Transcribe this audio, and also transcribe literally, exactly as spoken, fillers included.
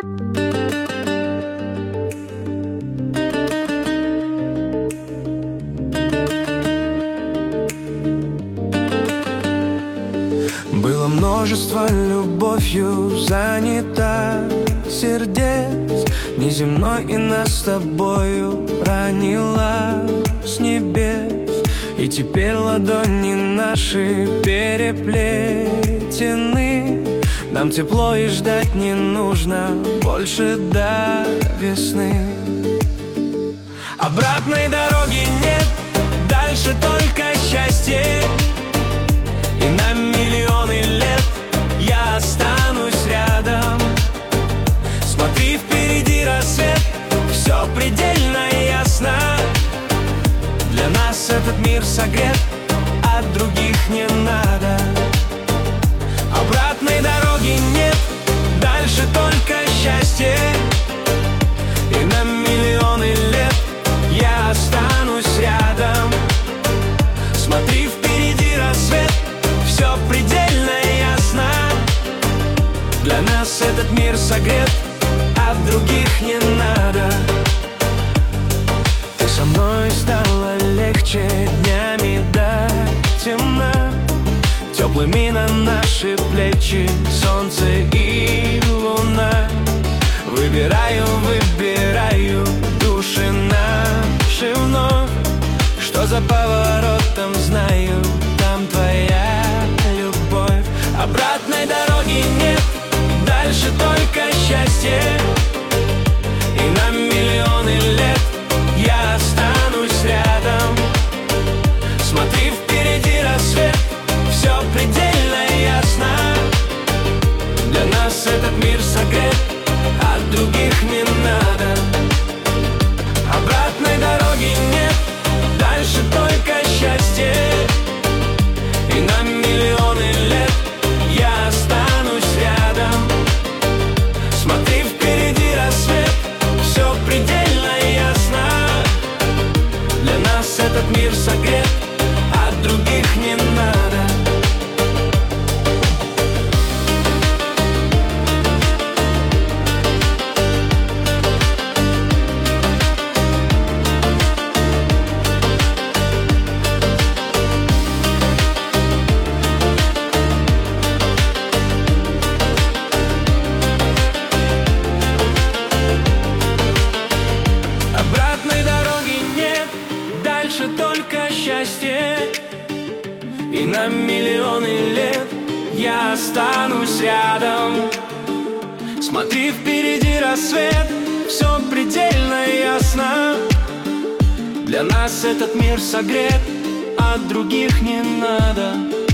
Было множество любовью занято сердец неземной, и нас с тобою ранила с небес. И теперь ладони наши переплетены. Нам тепло и ждать не нужно больше до весны. Обратной дороги нет, дальше только счастье. И на миллионы лет я останусь рядом. Смотри, впереди рассвет, все предельно ясно. Для нас этот мир согрет, а других не надо. Обратной дороги нет, дальше только счастье. И на миллионы лет я останусь рядом. Смотри, впереди рассвет, все предельно ясно. Для нас этот мир согрет, а других не надо. Ты со мной стала легче днями до темна. Теплыми на наши плечи солнце и луна. Выбираю, выбираю души наши вновь. Что за поворотом, знаю, там твоя любовь. Обратной дороги нет, дальше только счастье. И на миллионы лет я останусь рядом. Смотри, впереди рассвет, все предельно ясно. Для нас этот мир согрет, а других не надо. Обратной дороги нет, дальше только счастье. И на миллионы лет я останусь рядом. Смотри, впереди рассвет, все предельно ясно. Для нас этот мир согрет, а других не надо. Обратной дороги нет, дальше только счастье. И на миллионы лет я останусь рядом. Смотри, впереди рассвет, все предельно ясно. Для нас этот мир согрет, а других не надо.